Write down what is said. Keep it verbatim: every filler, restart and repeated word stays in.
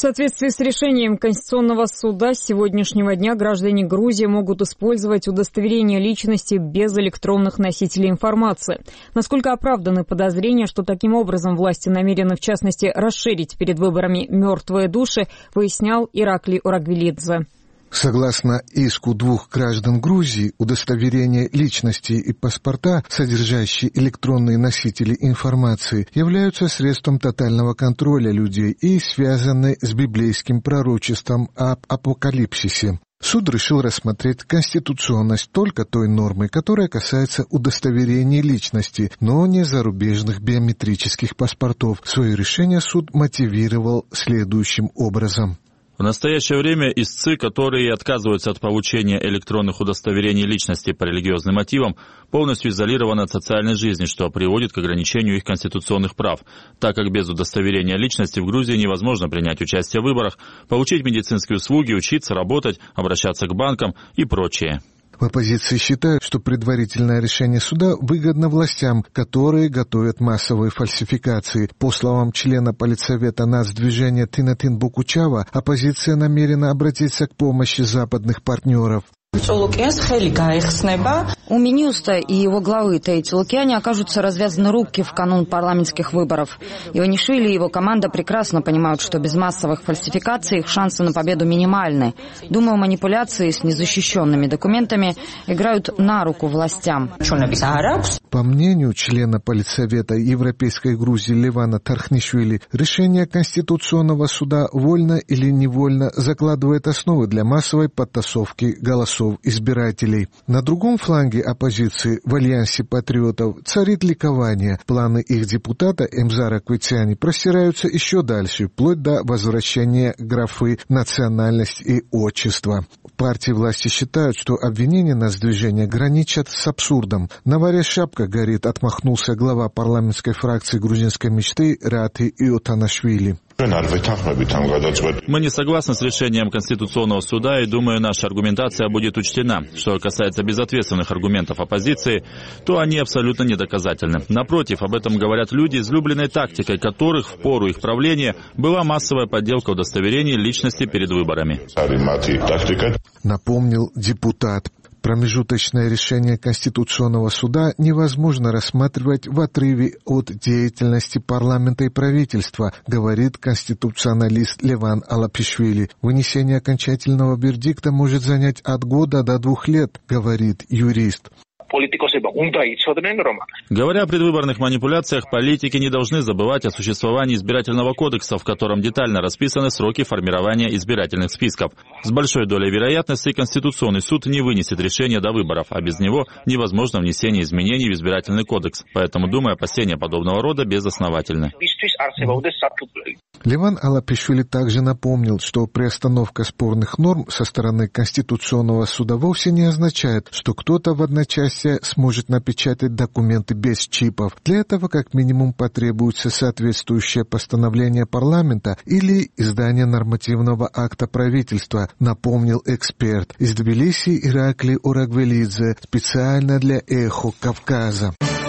В соответствии с решением Конституционного суда с сегодняшнего дня граждане Грузии могут использовать удостоверение личности без электронных носителей информации. Насколько оправданы подозрения, что таким образом власти намерены, в частности, расширить перед выборами мертвые души, выяснял Ираклий Орагвелидзе. Согласно иску двух граждан Грузии, удостоверения личности и паспорта, содержащие электронные носители информации, являются средством тотального контроля людей и связаны с библейским пророчеством об апокалипсисе. Суд решил рассмотреть конституционность только той нормы, которая касается удостоверений личности, но не зарубежных биометрических паспортов. Свое решение суд мотивировал следующим образом. В настоящее время истцы, которые отказываются от получения электронных удостоверений личности по религиозным мотивам, полностью изолированы от социальной жизни, что приводит к ограничению их конституционных прав, так как без удостоверения личности в Грузии невозможно принять участие в выборах, получить медицинские услуги, учиться, работать, обращаться к банкам и прочее. В оппозиции считают, что предварительное решение суда выгодно властям, которые готовят массовые фальсификации. По словам члена политсовета нацдвижения Тинатин Букучава, оппозиция намерена обратиться к помощи западных партнеров. У Минюста и его главы Тейти Лукьяни окажутся развязаны руки в канун парламентских выборов. Иванишвили и его команда прекрасно понимают, что без массовых фальсификаций их шансы на победу минимальны. Думаю, манипуляции с незащищенными документами играют на руку властям. По мнению члена политсовета Европейской Грузии Левана Тархнишвили, решение Конституционного суда вольно или невольно закладывает основы для массовой подтасовки голосов избирателей. На другом фланге оппозиции в Альянсе патриотов царит ликование. Планы их депутата Эмзара Квитсяни простираются еще дальше, вплоть до возвращения графы «национальность» и «отчество». Партии власти считают, что обвинения нацдвижения граничат с абсурдом. На варе шапка горит, отмахнулся глава парламентской фракции грузинской мечты Рати Иотанашвили. Мы не согласны с решением Конституционного суда и, думаю, наша аргументация будет учтена. Что касается безответственных аргументов оппозиции, то они абсолютно недоказательны. Напротив, об этом говорят люди, излюбленной тактикой которых в пору их правления была массовая подделка удостоверений личности перед выборами. Напомнил депутат. Промежуточное решение Конституционного суда невозможно рассматривать в отрыве от деятельности парламента и правительства, говорит конституционалист Леван Алапишвили. Вынесение окончательного вердикта может занять от года до двух лет, говорит юрист. Говоря о предвыборных манипуляциях, политики не должны забывать о существовании избирательного кодекса, в котором детально расписаны сроки формирования избирательных списков. С большой долей вероятности Конституционный суд не вынесет решение до выборов, а без него невозможно внесение изменений в избирательный кодекс. Поэтому, думаю, опасения подобного рода безосновательны. Леван Алапишвили также напомнил, что приостановка спорных норм со стороны Конституционного суда вовсе не означает, что кто-то в одночасье сможет напечатать документы без чипов. Для этого как минимум потребуется соответствующее постановление парламента или издание нормативного акта правительства, напомнил эксперт. Из Тбилиси Ираклий Орагвелидзе специально для «Эхо Кавказа».